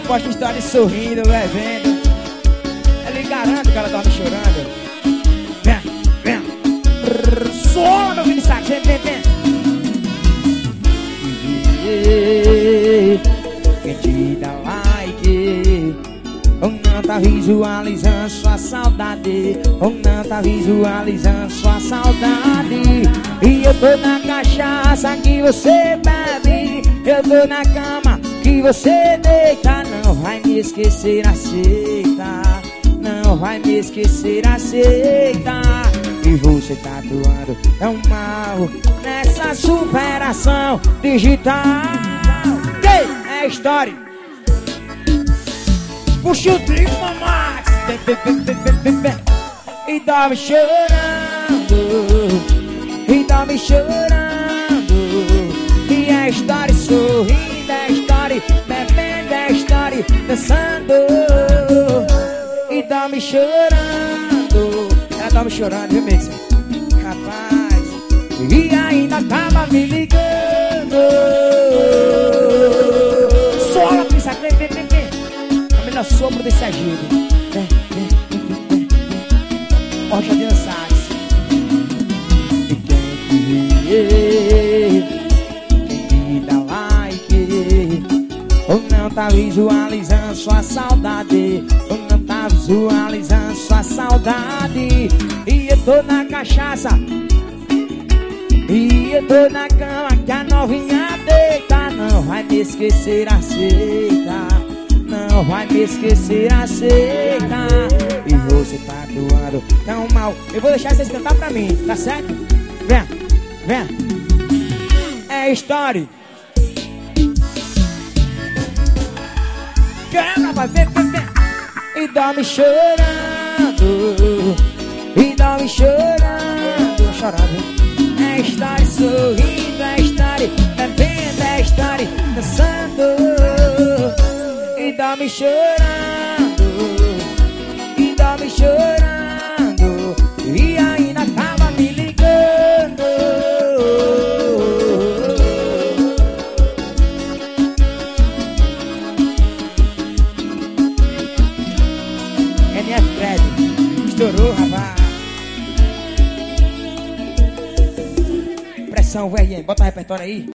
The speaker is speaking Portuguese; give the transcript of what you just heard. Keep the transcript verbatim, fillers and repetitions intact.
posta história sorrindo, bebendo. Eu lhe garanto que ela dorme chorando. Vem, vem. Só no vídeo saco, vem, vem, vem. Quem te dá like ou não tá visualizando sua saudade, ou não tá visualizando sua saudade. E eu tô na cachaça que você bebe, eu tô na cama que você deita. Não vai me esquecer, aceita. Não vai me esquecer, aceita. E você tá atuando tão mal nessa superação digital. Ei, é a história. Puxa o trio, mamãe. E dorme chorando, e dorme chorando. E a história sorrindo, a história bebendo, a história dançando. E dorme chorando. Ela dorme chorando, viu, Mixer? Rapaz. E ainda tava me ligando. Sola, pisa, vem, vem, vem, vem. A melhor sombra desse agito. Vem, vem, vem, vem, vem. Ó, já dançasse. E quem te quem te dá like ou não tá visualizando sua saudade, ou não tá visualizando sua saudade. E eu tô na cachaça, e eu tô na cama que a novinha deita. Não vai me esquecer, aceita. Não vai me esquecer, aceita. E você tá atuando tão mal. Eu vou deixar vocês cantar pra mim, tá certo? Vem, vem. É história. Quebra, vai, vem, vem, vem. E dorme chorando, e dorme chorando, chorando. É história sorrindo, é história bebendo, é história dançando. E dorme chorando, e dorme chorando. E ainda tava me ligando. N F Fred, estourou, rapaz. Pressão, velho, bota o repertório aí.